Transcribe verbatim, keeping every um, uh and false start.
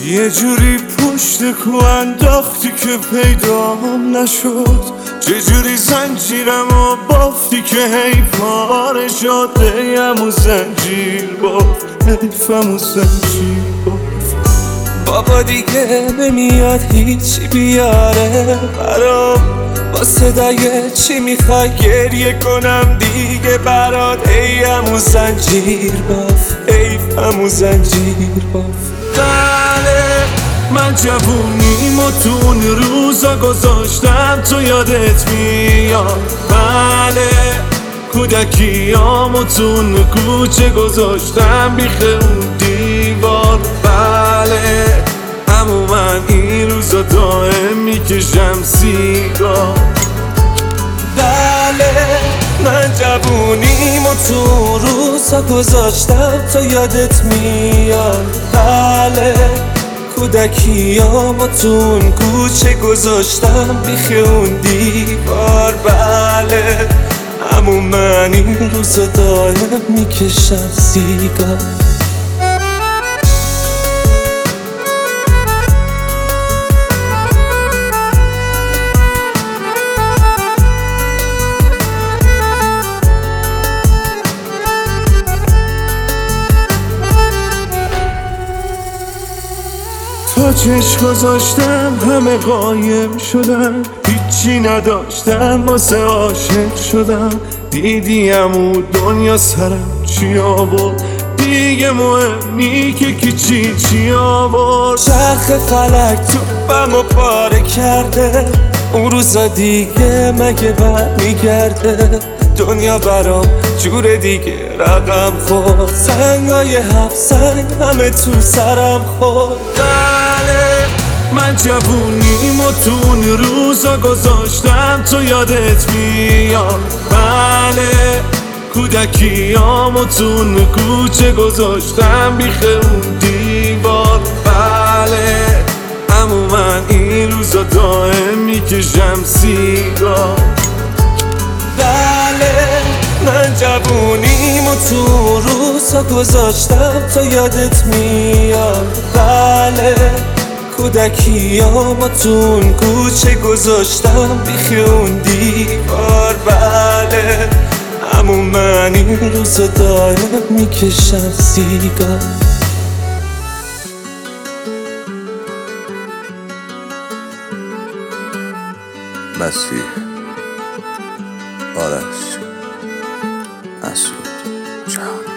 یه جوری پشت کو انداختی که پیدام نشد، چجوری زنجیرم و بافتی که هی پاره شد. هیم و زنجیر بافت، حیفم و زنجیر بافت. بابا دیگه نمیاد هیچی بیاره برام، با صدای چی میخوای گریه کنم دیگه برات. هیم و زنجیر بافت، حیفم و زنجیر بافت. بله من جوونیم و تو اون روزا گذاشتم تو یادت میاد. بله کودکیام و تو اون کوچه گذاشتم بیخ اون دیوار. بله همون من این روزا دائم میکشم سیگار. بله من جوونیم و تو روزا گذاشتم تو یادت میاد. بله کودکیام و تو اون کوچه گذاشتم بیخ اون دیوار. بله همون من این روزا دائم میکشم سیگار. تا چشم گذاشتم همه قایم شدن، هیچی نداشتم واسه عاشق شدم. دیدیم و دنیا سرم چی آورد، دیگه مهم نی که کی چی چی آورد. چرخ فلک توپم و پاره کرده، اون روزا دیگه مگه بر میگرده. دنیا برام جور دیگه رقم خورد، سنگای هفت سنگ همه تو سرم خورد. بله من جوونیم و تو اون روزا گذاشتم تو یادت میاد. بله کودکیام و تو اون کوچه گذاشتم بیخ اون دیوار. بله همون من این روزا دائم میکشم سیگار. بله من جوونیم و تو روزا گذاشتم تو یادت میاد. بله کودکیام و تو اون کوچه گذاشتم بیخ اون دیوار. بله همون من این روزا دائم میکشم سیگار. مسیح، آرش، مسعود، جهان.